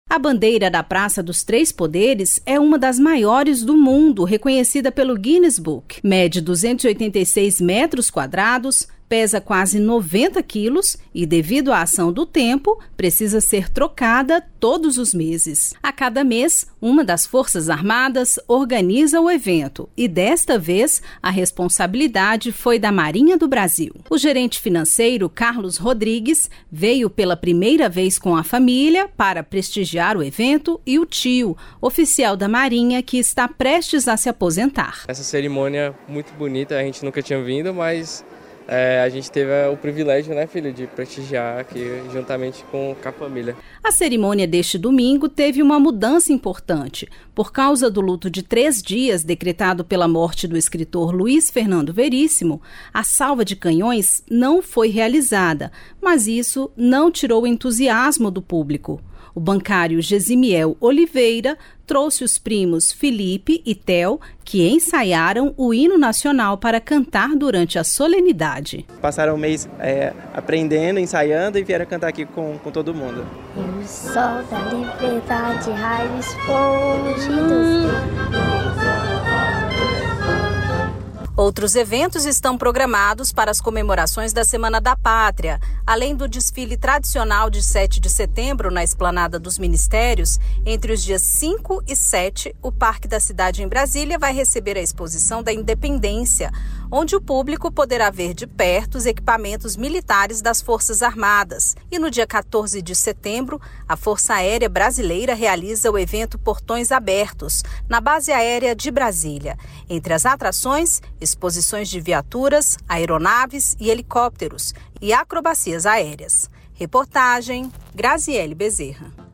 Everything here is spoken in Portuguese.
A bandeira da Praça dos Três Poderes é uma das maiores do mundo, reconhecida pelo Guinness Book. Mede 286 metros quadrados, pesa quase 90 quilos e, devido à ação do tempo, precisa ser trocada todos os meses. A cada mês, uma das Forças Armadas organiza o evento e, desta vez, a responsabilidade foi da Marinha do Brasil. O gerente financeiro, Carlos Rodrigues, veio pela primeira vez com a família para prestigiar o evento e o tio, oficial da Marinha, que está prestes a se aposentar. Essa cerimônia muito bonita, a gente nunca tinha vindo, mas a gente teve o privilégio, né, filho, de prestigiar aqui juntamente com a família. A cerimônia deste domingo teve uma mudança importante. Por causa do luto de 3 dias decretado pela morte do escritor Luiz Fernando Veríssimo, a salva de canhões não foi realizada, mas isso não tirou o entusiasmo do público. O bancário Gesimiel Oliveira trouxe os primos Felipe e Theo, que ensaiaram o hino nacional para cantar durante a solenidade. Passaram um mês aprendendo, ensaiando e vieram cantar aqui com todo mundo. E o sol da liberdade, raios fongidos. Outros eventos estão programados para as comemorações da Semana da Pátria. Além do desfile tradicional de 7 de setembro na Esplanada dos Ministérios, entre os dias 5 e 7, o Parque da Cidade em Brasília vai receber a exposição da Independência, onde o público poderá ver de perto os equipamentos militares das Forças Armadas. E no dia 14 de setembro, a Força Aérea Brasileira realiza o evento Portões Abertos, na Base Aérea de Brasília. Entre as atrações, exposições de viaturas, aeronaves e helicópteros e acrobacias aéreas. Reportagem Graziele Bezerra.